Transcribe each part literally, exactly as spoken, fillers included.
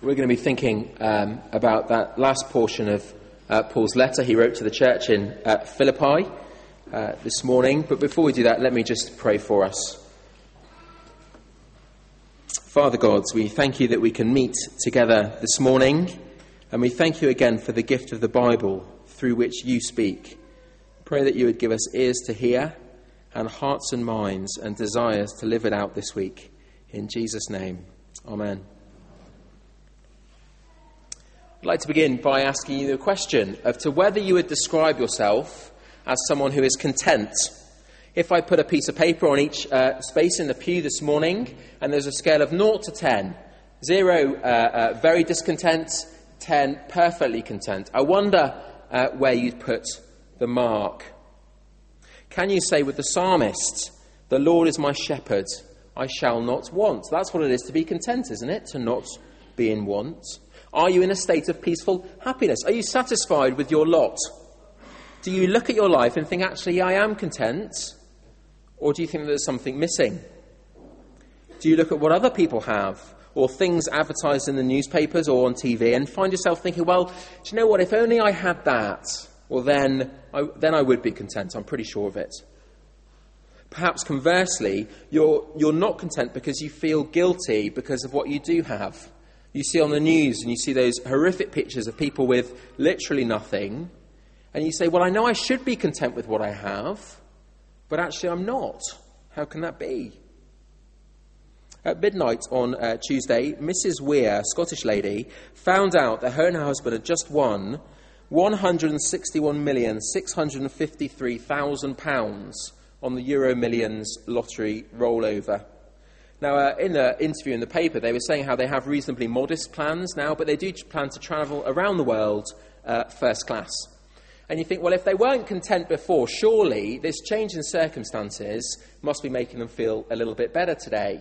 We're going to be thinking um, about that last portion of uh, Paul's letter he wrote to the church in uh, Philippi uh, this morning. But before we do that, let me just pray for us. Father God, we thank you that we can meet together this morning, and we thank you again for the gift of the Bible through which you speak. Pray that you would give us ears to hear and hearts and minds and desires to live it out this week. In Jesus' name, amen. I'd like to begin by asking you the question of to whether you would describe yourself as someone who is content. If I put a piece of paper on each uh, space in the pew this morning, and there's a scale of zero to ten, zero, uh, uh, very discontent, ten, perfectly content, I wonder uh, where you'd put the mark. Can you say with the psalmist, "The Lord is my shepherd, I shall not want"? That's what it is to be content, isn't it? To not be in want. Are you in a state of peaceful happiness? Are you satisfied with your lot? Do you look at your life and think, actually, I am content? Or do you think there's something missing? Do you look at what other people have, or things advertised in the newspapers or on T V, and find yourself thinking, well, do you know what, if only I had that, well, then I, then I would be content, I'm pretty sure of it. Perhaps conversely, you're, you're not content because you feel guilty because of what you do have. You see on the news and you see those horrific pictures of people with literally nothing, and you say, well, I know I should be content with what I have, but actually I'm not. How can that be? At midnight on uh, Tuesday, Missus Weir, a Scottish lady, found out that her and her husband had just won one hundred sixty-one million six hundred fifty-three thousand pounds on the Euro Millions lottery rollover. Now, uh, in an interview in the paper, they were saying how they have reasonably modest plans now, but they do plan to travel around the world uh, first class. And you think, well, if they weren't content before, surely this change in circumstances must be making them feel a little bit better today.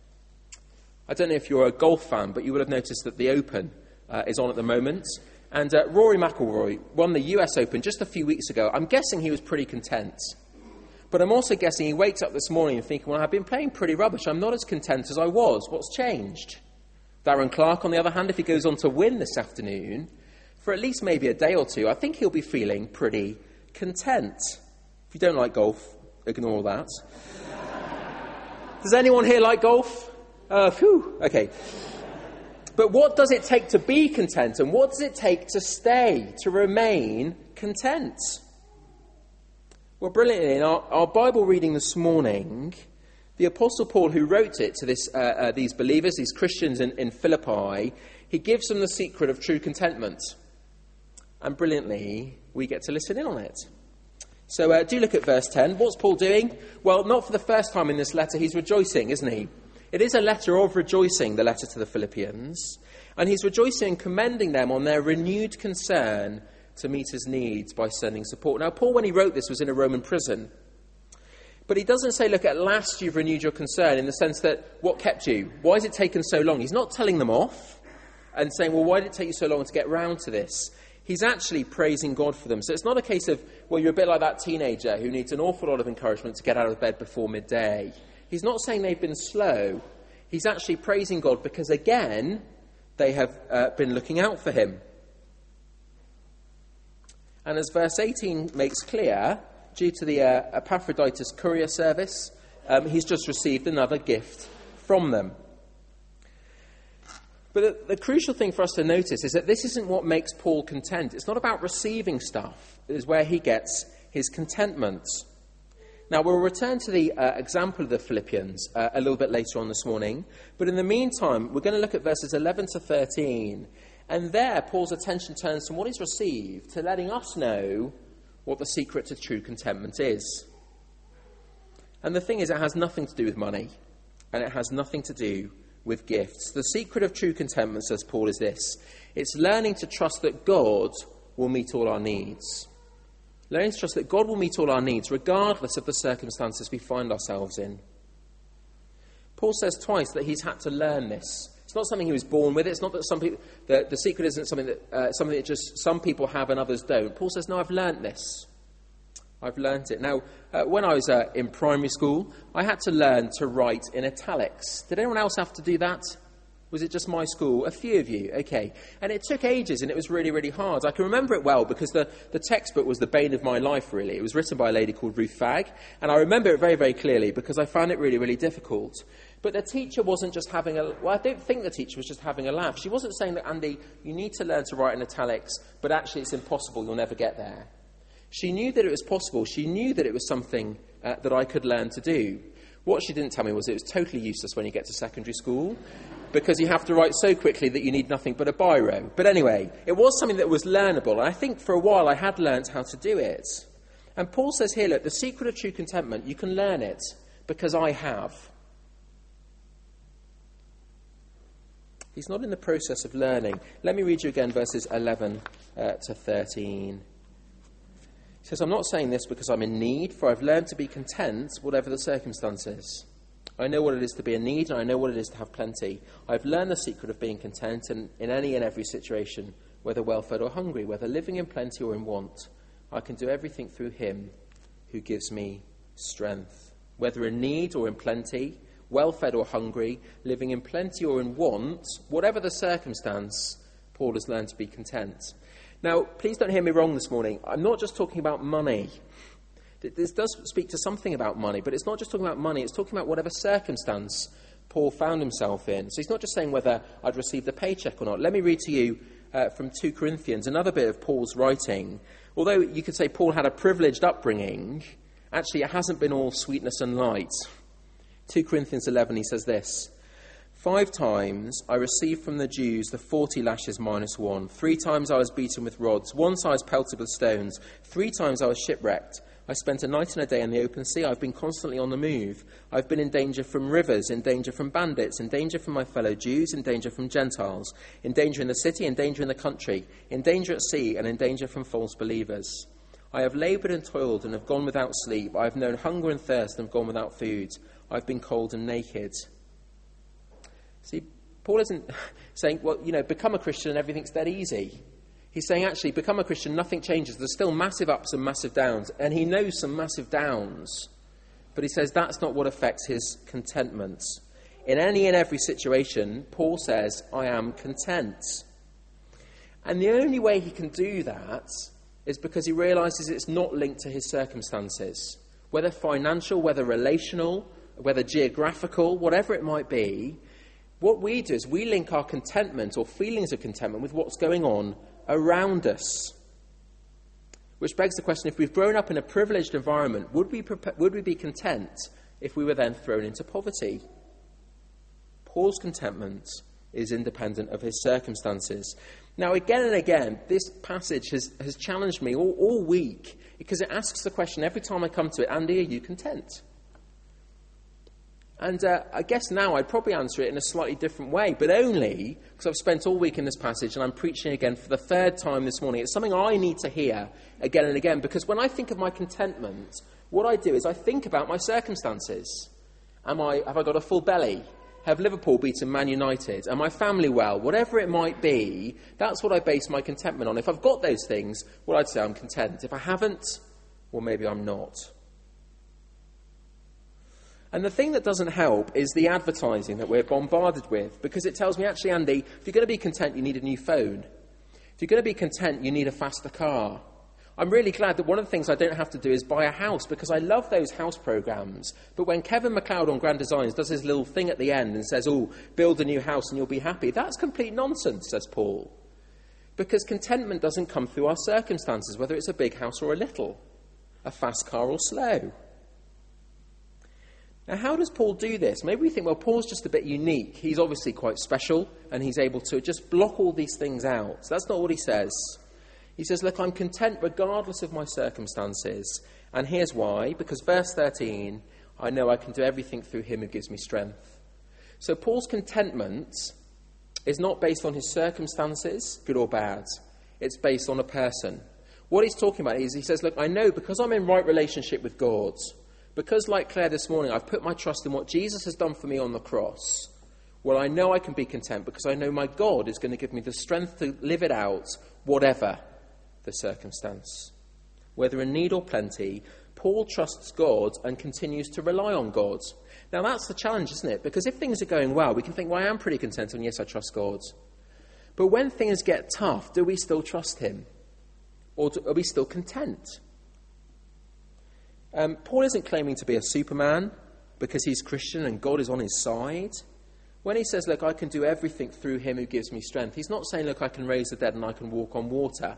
I don't know if you're a golf fan, but you will have noticed that the Open uh, is on at the moment. And uh, Rory McIlroy won the U S Open just a few weeks ago. I'm guessing he was pretty content. But I'm also guessing he wakes up this morning and thinking, well, I've been playing pretty rubbish. I'm not as content as I was. What's changed? Darren Clarke, on the other hand, if he goes on to win this afternoon, for at least maybe a day or two, I think he'll be feeling pretty content. If you don't like golf, ignore that. Does anyone here like golf? Uh, phew, okay. But what does it take to be content, and what does it take to stay, to remain content? Well, brilliantly, in our, our Bible reading this morning, the Apostle Paul, who wrote it to this, uh, uh, these believers, these Christians in, in Philippi, he gives them the secret of true contentment. And brilliantly, we get to listen in on it. So uh, do look at verse ten. What's Paul doing? Well, not for the first time in this letter, he's rejoicing, isn't he? It is a letter of rejoicing, the letter to the Philippians. And he's rejoicing and commending them on their renewed concern to meet his needs by sending support. Now, Paul, when he wrote this, was in a Roman prison. But he doesn't say, look, at last you've renewed your concern, in the sense that, what kept you? Why has it taken so long? He's not telling them off and saying, well, why did it take you so long to get round to this? He's actually praising God for them. So it's not a case of, well, you're a bit like that teenager who needs an awful lot of encouragement to get out of bed before midday. He's not saying they've been slow. He's actually praising God because, again, they have uh, been looking out for him. And as verse eighteen makes clear, due to the uh, Epaphroditus courier service, um, he's just received another gift from them. But the, the crucial thing for us to notice is that this isn't what makes Paul content. It's not about receiving stuff. It is where he gets his contentment. Now, we'll return to the uh, example of the Philippians uh, a little bit later on this morning. But in the meantime, we're going to look at verses eleven to thirteen. And there, Paul's attention turns from what he's received to letting us know what the secret to true contentment is. And the thing is, it has nothing to do with money, and it has nothing to do with gifts. The secret of true contentment, says Paul, is this. It's learning to trust that God will meet all our needs. Learning to trust that God will meet all our needs, regardless of the circumstances we find ourselves in. Paul says twice that he's had to learn this. It's not something he was born with. It's not that some people, the, the secret isn't something that uh, something that just some people have and others don't. Paul says, no, I've learnt this. I've learnt it. Now, uh, when I was uh, in primary school, I had to learn to write in italics. Did anyone else have to do that? Was it just my school? A few of you, okay. And it took ages, and it was really, really hard. I can remember it well because the, the textbook was the bane of my life, really. It was written by a lady called Ruth Fagg, and I remember it very, very clearly because I found it really, really difficult. But the teacher wasn't just having a... Well, I don't think the teacher was just having a laugh. She wasn't saying that, Andy, you need to learn to write in italics, but actually it's impossible, you'll never get there. She knew that it was possible. She knew that it was something uh, that I could learn to do. What she didn't tell me was it was totally useless when you get to secondary school, because you have to write so quickly that you need nothing but a biro. But anyway, it was something that was learnable, and I think for a while I had learnt how to do it. And Paul says here, look, the secret of true contentment, you can learn it, because I have. He's not in the process of learning. Let me read you again verses eleven uh, to thirteen. He says, I'm not saying this because I'm in need, for I've learned to be content, whatever the circumstances. I know what it is to be in need, and I know what it is to have plenty. I've learned the secret of being content in, in any and every situation, whether well-fed or hungry, whether living in plenty or in want. I can do everything through him who gives me strength. Whether in need or in plenty, well-fed or hungry, living in plenty or in want, whatever the circumstance, Paul has learned to be content. Now, please don't hear me wrong this morning. I'm not just talking about money. This does speak to something about money, but it's not just talking about money. It's talking about whatever circumstance Paul found himself in. So he's not just saying whether I'd received a paycheck or not. Let me read to you uh, from Second Corinthians, another bit of Paul's writing. Although you could say Paul had a privileged upbringing, actually it hasn't been all sweetness and light. Second Corinthians eleven, he says this. Five times I received from the Jews the forty lashes minus one. Three times I was beaten with rods. Once I was pelted with stones. Three times I was shipwrecked. I spent a night and a day in the open sea. I've been constantly on the move. I've been in danger from rivers, in danger from bandits, in danger from my fellow Jews, in danger from Gentiles, in danger in the city, in danger in the country, in danger at sea, and in danger from false believers. I have laboured and toiled and have gone without sleep. I have known hunger and thirst and have gone without food. I've been cold and naked. See, Paul isn't saying, well, you know, become a Christian and everything's that easy. He's saying, actually, become a Christian, nothing changes. There's still massive ups and massive downs. And he knows some massive downs. But he says that's not what affects his contentment. In any and every situation, Paul says, I am content. And the only way he can do that is because he realises it's not linked to his circumstances. Whether financial, whether relational, whether geographical, whatever it might be, what we do is we link our contentment or feelings of contentment with what's going on around us. Which begs the question, if we've grown up in a privileged environment, would we, prepa- would we be content if we were then thrown into poverty? Paul's contentment is independent of his circumstances. Now, again and again, this passage has, has challenged me all, all week because it asks the question every time I come to it, Andy, are you content? And uh, I guess now I'd probably answer it in a slightly different way, but only because I've spent all week in this passage and I'm preaching again for the third time this morning. It's something I need to hear again and again, because when I think of my contentment, what I do is I think about my circumstances. Am I, have I got a full belly? Have Liverpool beaten Man United? Am I family well? Whatever it might be, that's what I base my contentment on. If I've got those things, well, I'd say I'm content. If I haven't, well, maybe I'm not. And the thing that doesn't help is the advertising that we're bombarded with, because it tells me, actually, Andy, if you're going to be content, you need a new phone. If you're going to be content, you need a faster car. I'm really glad that one of the things I don't have to do is buy a house, because I love those house programmes. But when Kevin MacLeod on Grand Designs does his little thing at the end and says, oh, build a new house and you'll be happy, that's complete nonsense, says Paul. Because contentment doesn't come through our circumstances, whether it's a big house or a little, a fast car or slow. Now, how does Paul do this? Maybe we think, well, Paul's just a bit unique. He's obviously quite special, and he's able to just block all these things out. That's not what he says. He says, look, I'm content regardless of my circumstances. And here's why. Because verse thirteen, I know I can do everything through him who gives me strength. So Paul's contentment is not based on his circumstances, good or bad. It's based on a person. What he's talking about is, he says, look, I know because I'm in right relationship with God, because, like Claire this morning, I've put my trust in what Jesus has done for me on the cross, well, I know I can be content because I know my God is going to give me the strength to live it out, whatever the circumstance. Whether in need or plenty, Paul trusts God and continues to rely on God. Now, that's the challenge, isn't it? Because if things are going well, we can think, well, I am pretty content, and yes, I trust God. But when things get tough, do we still trust him? Or do, are we still content? Um, Paul isn't claiming to be a Superman because he's Christian and God is on his side. When he says, look, I can do everything through him who gives me strength, he's not saying, look, I can raise the dead and I can walk on water.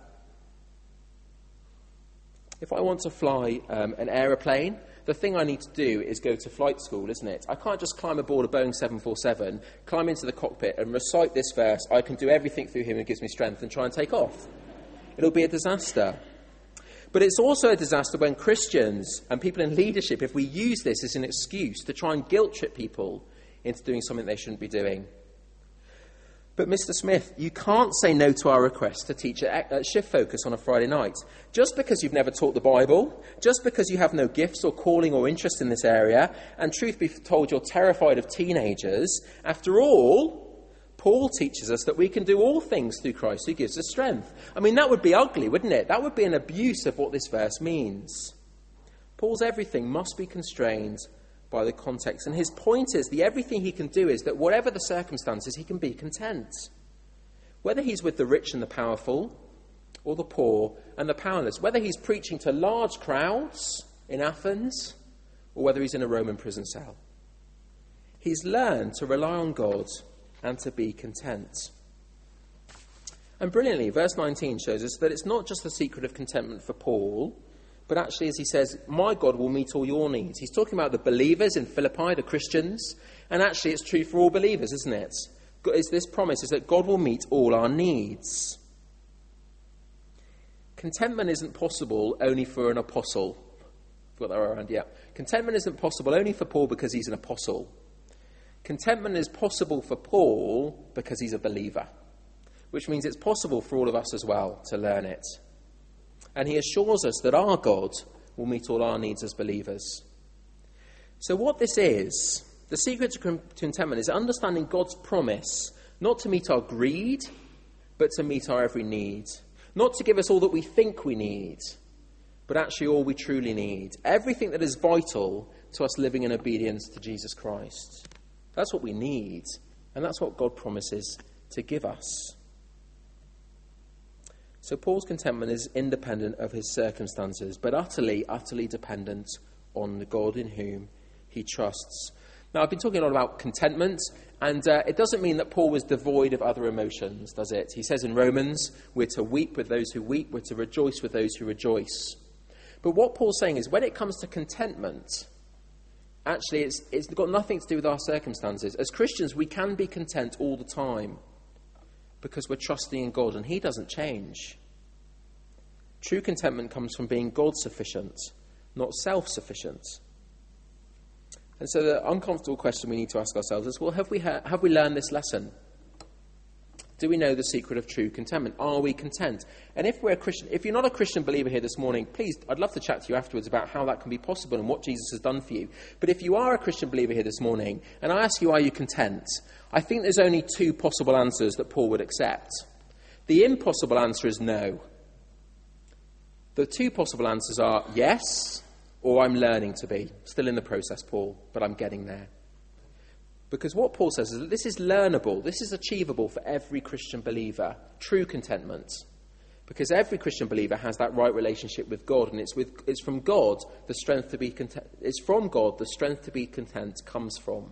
If I want to fly um, an aeroplane, the thing I need to do is go to flight school, isn't it? I can't just climb aboard a Boeing seven forty-seven, climb into the cockpit and recite this verse, I can do everything through him who gives me strength, and try and take off. It'll be a disaster. But it's also a disaster when Christians and people in leadership, if we use this as an excuse to try and guilt trip people into doing something they shouldn't be doing. But Mister Smith, you can't say no to our request to teach at, at Shift Focus on a Friday night. Just because you've never taught the Bible, just because you have no gifts or calling or interest in this area, and truth be told, you're terrified of teenagers, after all, Paul teaches us that we can do all things through Christ who gives us strength. I mean, that would be ugly, wouldn't it? That would be an abuse of what this verse means. Paul's everything must be constrained by the context. And his point is, the everything he can do is that whatever the circumstances, he can be content. Whether he's with the rich and the powerful, or the poor and the powerless, whether he's preaching to large crowds in Athens, or whether he's in a Roman prison cell. He's learned to rely on God and to be content. And brilliantly, verse nineteen shows us that it's not just the secret of contentment for Paul, but actually, as he says, my God will meet all your needs. He's talking about the believers in Philippi, the Christians, and actually it's true for all believers, isn't it? It's this promise is that God will meet all our needs. Contentment isn't possible only for an apostle. Got that around? Yeah. Contentment isn't possible only for Paul because he's an apostle. Contentment is possible for Paul because he's a believer, which means it's possible for all of us as well to learn it. And he assures us that our God will meet all our needs as believers. So what this is, the secret to contentment is understanding God's promise not to meet our greed, but to meet our every need. Not to give us all that we think we need, but actually all we truly need. Everything that is vital to us living in obedience to Jesus Christ. That's what we need, and that's what God promises to give us. So Paul's contentment is independent of his circumstances, but utterly, utterly dependent on the God in whom he trusts. Now, I've been talking a lot about contentment, and uh, it doesn't mean that Paul was devoid of other emotions, does it? He says in Romans, we're to weep with those who weep, we're to rejoice with those who rejoice. But what Paul's saying is when it comes to contentment, actually it's, it's got nothing to do with our circumstances. As Christians, we can be content all the time, because we're trusting in God and he doesn't change. True contentment comes from being God-sufficient, not self-sufficient. And so the uncomfortable question we need to ask ourselves is, well, have we ha- have we learned this lesson? Do we know the secret of true contentment? Are we content? And if we're a Christian, if you're not a Christian believer here this morning, please, I'd love to chat to you afterwards about how that can be possible and what Jesus has done for you. But if you are a Christian believer here this morning, and I ask you, are you content? I think there's only two possible answers that Paul would accept. The impossible answer is no. The two possible answers are yes, or I'm learning to be. Still in the process, Paul, but I'm getting there. Because what Paul says is that this is learnable, this is achievable for every Christian believer, true contentment. Because every Christian believer has that right relationship with God, and it's with it's from God the strength to be content. It's from God the strength to be content comes from.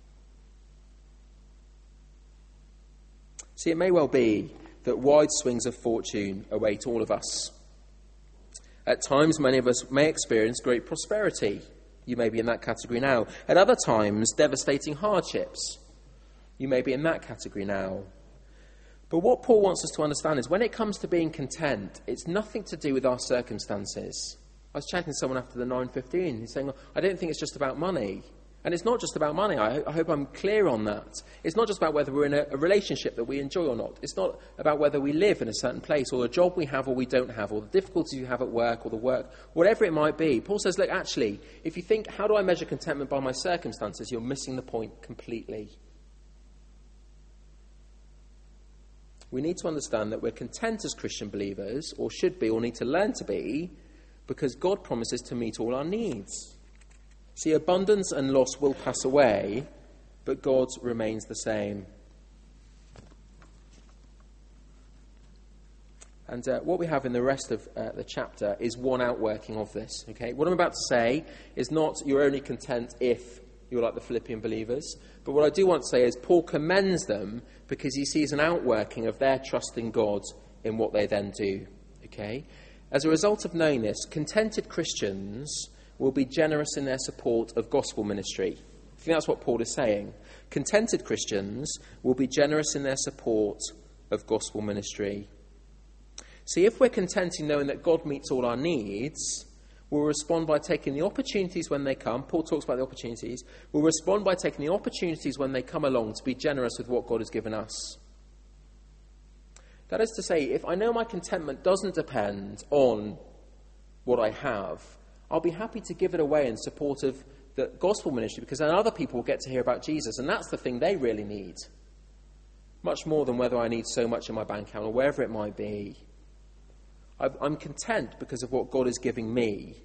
See, it may well be that wide swings of fortune await all of us. At times, many of us may experience great prosperity. You may be in that category now. At other times, devastating hardships. You may be in that category now. But what Paul wants us to understand is when it comes to being content, it's nothing to do with our circumstances. I was chatting to someone after the nine fifteen. He's saying, I don't think it's just about money. And it's not just about money. I, I hope I'm clear on that. It's not just about whether we're in a, a relationship that we enjoy or not. It's not about whether we live in a certain place or the job we have or we don't have or the difficulties you have at work or the work, whatever it might be. Paul says, look, actually, if you think, how do I measure contentment by my circumstances, you're missing the point completely. We need to understand that we're content as Christian believers, or should be, or need to learn to be, because God promises to meet all our needs. See, abundance and loss will pass away, but God remains the same. And uh, what we have in the rest of uh, the chapter is one outworking of this. Okay, what I'm about to say is not you're only content if you're like the Philippian believers, but what I do want to say is Paul commends them because he sees an outworking of their trust in God in what they then do. Okay, as a result of knowing this, contented Christians will be generous in their support of gospel ministry. I think that's what Paul is saying. Contented Christians will be generous in their support of gospel ministry. See, if we're content in knowing that God meets all our needs, we'll respond by taking the opportunities when they come. Paul talks about the opportunities. We'll respond by taking the opportunities when they come along to be generous with what God has given us. That is to say, if I know my contentment doesn't depend on what I have, I'll be happy to give it away in support of the gospel ministry, because then other people will get to hear about Jesus, and that's the thing they really need. Much more than whether I need so much in my bank account or wherever it might be. I'm content because of what God is giving me.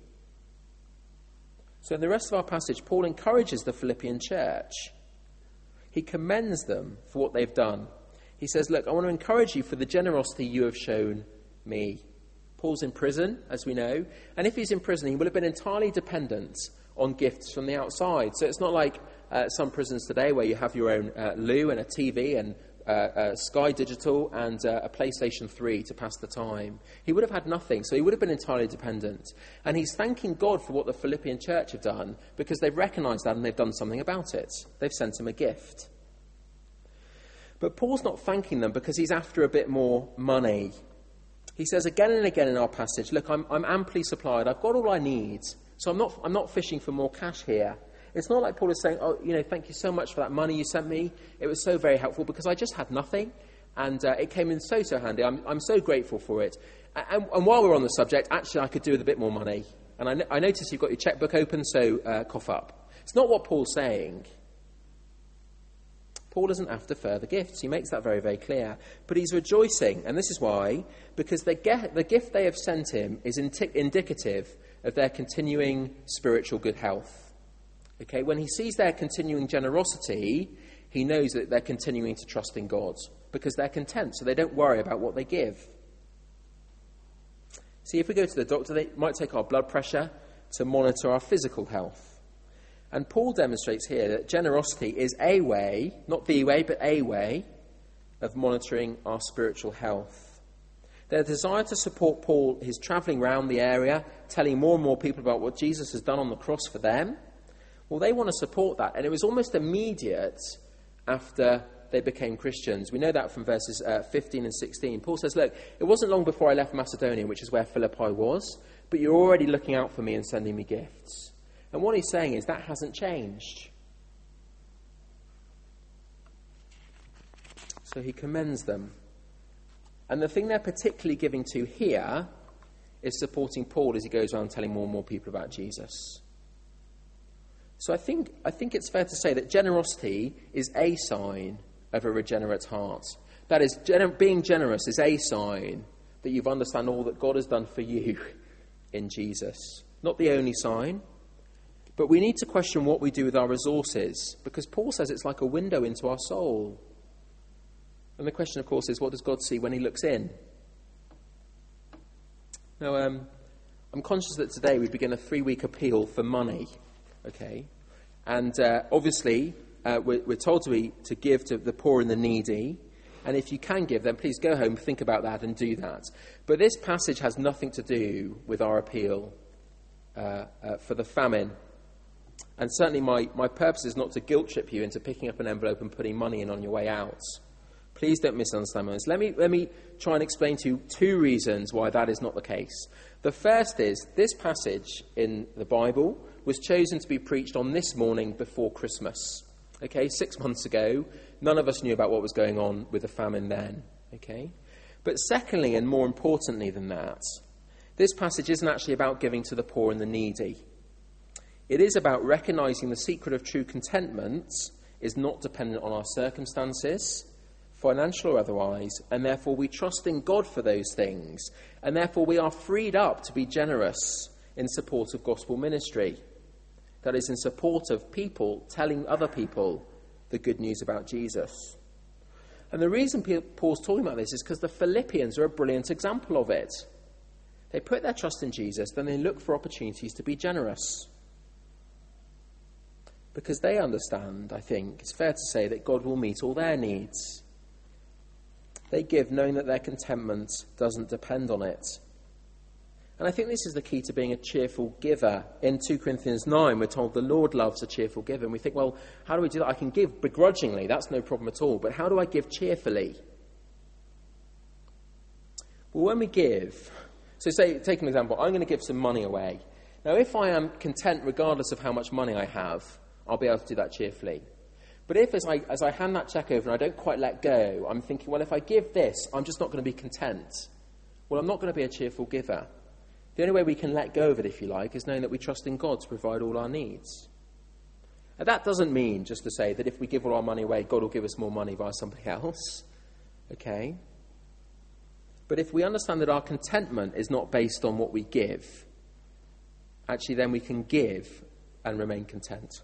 So in the rest of our passage, Paul encourages the Philippian church. He commends them for what they've done. He says, look, I want to encourage you for the generosity you have shown me. Paul's in prison, as we know, and if he's in prison, he will have been entirely dependent on gifts from the outside. So it's not like uh, some prisons today where you have your own uh, loo and a T V and uh, uh, Sky Digital and uh, a PlayStation three to pass the time. He would have had nothing, so he would have been entirely dependent. And he's thanking God for what the Philippian church have done because they've recognised that and they've done something about it. They've sent him a gift. But Paul's not thanking them because he's after a bit more money. He says again and again in our passage, look, I'm, I'm amply supplied. I've got all I need. So I'm not, I'm not fishing for more cash here. It's not like Paul is saying, oh, you know, thank you so much for that money you sent me. It was so very helpful because I just had nothing. And uh, it came in so, so handy. I'm, I'm so grateful for it. And, and while we're on the subject, actually I could do with a bit more money. And I, I notice you've got your checkbook open, so uh, cough up. It's not what Paul's saying. Paul doesn't after further gifts. He makes that very, very clear. But he's rejoicing, and this is why, because the, ge- the gift they have sent him is inti- indicative of their continuing spiritual good health. Okay, when he sees their continuing generosity, he knows that they're continuing to trust in God because they're content, so they don't worry about what they give. See, if we go to the doctor, they might take our blood pressure to monitor our physical health. And Paul demonstrates here that generosity is a way, not the way, but a way of monitoring our spiritual health. Their desire to support Paul, his travelling around the area, telling more and more people about what Jesus has done on the cross for them, well, they want to support that. And it was almost immediate after they became Christians. We know that from verses uh, fifteen and sixteen. Paul says, look, it wasn't long before I left Macedonia, which is where Philippi was, but you're already looking out for me and sending me gifts. And what he's saying is that hasn't changed. So he commends them. And the thing they're particularly giving to here is supporting Paul as he goes around telling more and more people about Jesus. So I think I think it's fair to say that generosity is a sign of a regenerate heart. That is, gener- being generous is a sign that you've understood all that God has done for you in Jesus. Not the only sign. But we need to question what we do with our resources, because Paul says it's like a window into our soul. And the question, of course, is what does God see when he looks in? Now, um, I'm conscious that today we begin a three-week appeal for money, okay? And uh, obviously, uh, we're, we're told to, be, to give to the poor and the needy. And if you can give, then please go home, think about that and do that. But this passage has nothing to do with our appeal uh, uh, for the famine. And certainly my, my purpose is not to guilt-trip you into picking up an envelope and putting money in on your way out. Please don't misunderstand this. Let me, let me try and explain to you two reasons why that is not the case. The first is, this passage in the Bible was chosen to be preached on this morning before Christmas. Okay, six months ago, none of us knew about what was going on with the famine then. Okay? But secondly, and more importantly than that, this passage isn't actually about giving to the poor and the needy. It is about recognizing the secret of true contentment is not dependent on our circumstances, financial or otherwise, and therefore we trust in God for those things, and therefore we are freed up to be generous in support of gospel ministry. that is in support of people telling other people the good news about Jesus. And the reason Paul's talking about this is because the Philippians are a brilliant example of it. They put their trust in Jesus, then they look for opportunities to be generous. Because they understand, I think, it's fair to say that God will meet all their needs. They give knowing that their contentment doesn't depend on it. And I think this is the key to being a cheerful giver. In two Corinthians nine, we're told the Lord loves a cheerful giver. And we think, well, how do we do that? I can give begrudgingly, that's no problem at all. But how do I give cheerfully? Well, when we give, so say, take an example, I'm going to give some money away. Now, if I am content regardless of how much money I have, I'll be able to do that cheerfully. But if as I, as I hand that cheque over and I don't quite let go, I'm thinking, well, if I give this, I'm just not going to be content. Well, I'm not going to be a cheerful giver. The only way we can let go of it, if you like, is knowing that we trust in God to provide all our needs. And that doesn't mean, just to say, that if we give all our money away, God will give us more money via somebody else. Okay? But if we understand that our contentment is not based on what we give, actually then we can give and remain content.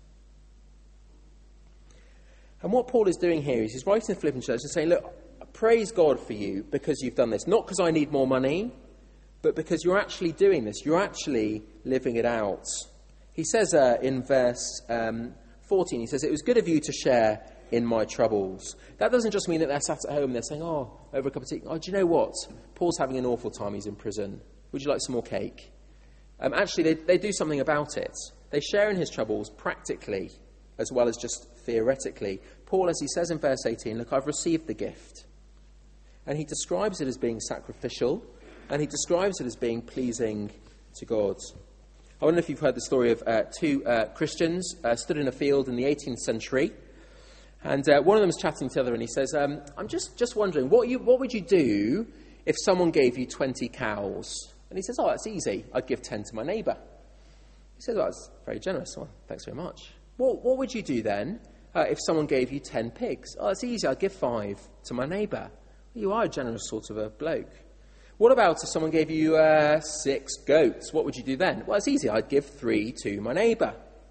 And what Paul is doing here is he's writing to the Philippian church and saying, look, praise God for you because you've done this. Not because I need more money, but because you're actually doing this. You're actually living it out. He says uh, in verse um, fourteen, he says, it was good of you to share in my troubles. That doesn't just mean that they're sat at home and they're saying, oh, over a cup of tea. Oh, do you know what? Paul's having an awful time. He's in prison. Would you like some more cake? Um, actually, they, they do something about it. They share in his troubles practically as well as just theoretically. Paul, as he says in verse eighteen, look, I've received the gift. And he describes it as being sacrificial, and he describes it as being pleasing to God. I wonder if you've heard the story of uh, two uh, Christians uh, stood in a field in the eighteenth century, and uh, one of them is chatting to the other, and he says, um, I'm just, just wondering, what, you, what would you do if someone gave you twenty cows? And he says, oh, that's easy. I'd give ten to my neighbour. He says, well, that's very generous. Well, thanks very much. What, what would you do then uh, if someone gave you ten pigs? Oh, it's easy. I'd give five to my neighbour. Well, you are a generous sort of a bloke. What about if someone gave you uh, six goats? What would you do then? Well, it's easy. I'd give three to my neighbour.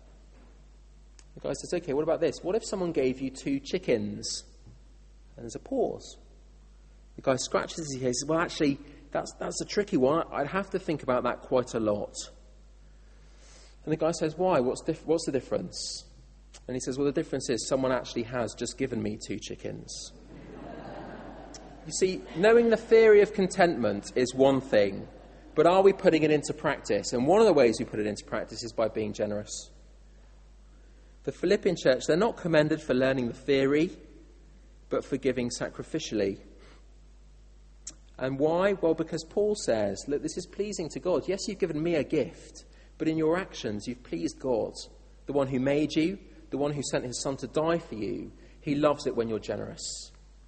The guy says, okay, what about this? What if someone gave you two chickens? And there's a pause. The guy scratches his head and says, well, actually, that's, that's a tricky one. I'd have to think about that quite a lot. And the guy says, why? What's, dif- what's the difference? And he says, well, the difference is someone actually has just given me two chickens. You see, knowing the theory of contentment is one thing, but are we putting it into practice? And one of the ways we put it into practice is by being generous. The Philippian church, they're not commended for learning the theory, but for giving sacrificially. And why? Well, because Paul says, look, this is pleasing to God. Yes, you've given me a gift, but in your actions you've pleased God, the one who made you, the one who sent his son to die for you. He loves it when you're generous.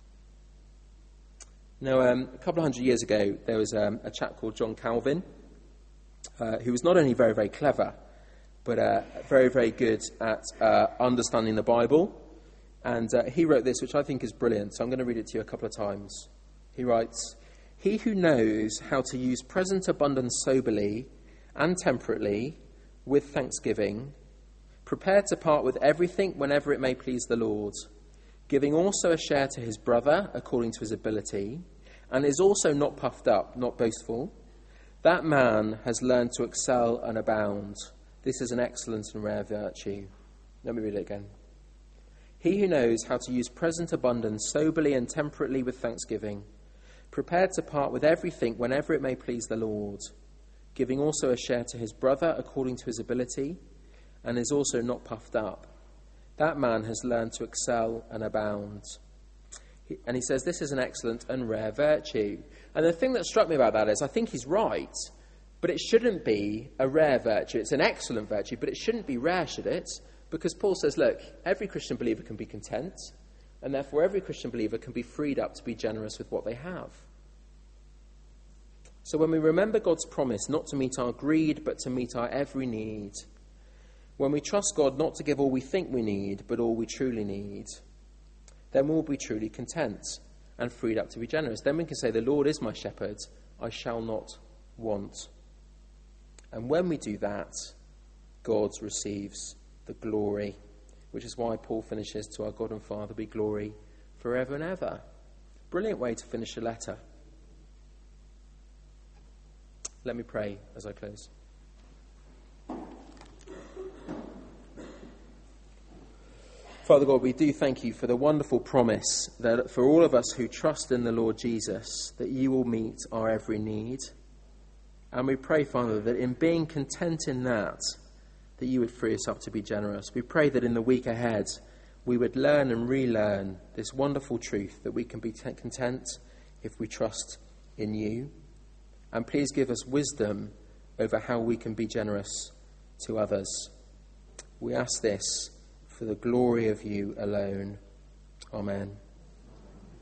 Now, um, a couple of hundred years ago, there was um, a chap called John Calvin, uh, who was not only very, very clever, but uh, very, very good at uh, understanding the Bible. And uh, he wrote this, which I think is brilliant, so I'm going to read it to you a couple of times. He writes, he who knows how to use present abundance soberly and temperately, with thanksgiving, prepared to part with everything whenever it may please the Lord, giving also a share to his brother according to his ability, and is also not puffed up, not boastful, that man has learned to excel and abound. This is an excellent and rare virtue. Let me read it again. He who knows how to use present abundance soberly and temperately with thanksgiving, prepared to part with everything whenever it may please the Lord, giving also a share to his brother according to his ability, and is also not puffed up, that man has learned to excel and abound. He, and he says this is an excellent and rare virtue. And the thing that struck me about that is I think he's right, but it shouldn't be a rare virtue. It's an excellent virtue, but it shouldn't be rare, should it? Because Paul says, look, every Christian believer can be content, and therefore every Christian believer can be freed up to be generous with what they have. So when we remember God's promise not to meet our greed, but to meet our every need, when we trust God not to give all we think we need, but all we truly need, then we'll be truly content and freed up to be generous. Then we can say, the Lord is my shepherd, I shall not want. And when we do that, God receives the glory, which is why Paul finishes, to our God and Father be glory forever and ever. Brilliant way to finish a letter. Let me pray as I close. Father God, we do thank you for the wonderful promise that for all of us who trust in the Lord Jesus, that you will meet our every need. And we pray, Father, that in being content in that, that you would free us up to be generous. We pray that in the week ahead, we would learn and relearn this wonderful truth that we can be t- content if we trust in you. And please give us wisdom over how we can be generous to others. We ask this for the glory of you alone. Amen.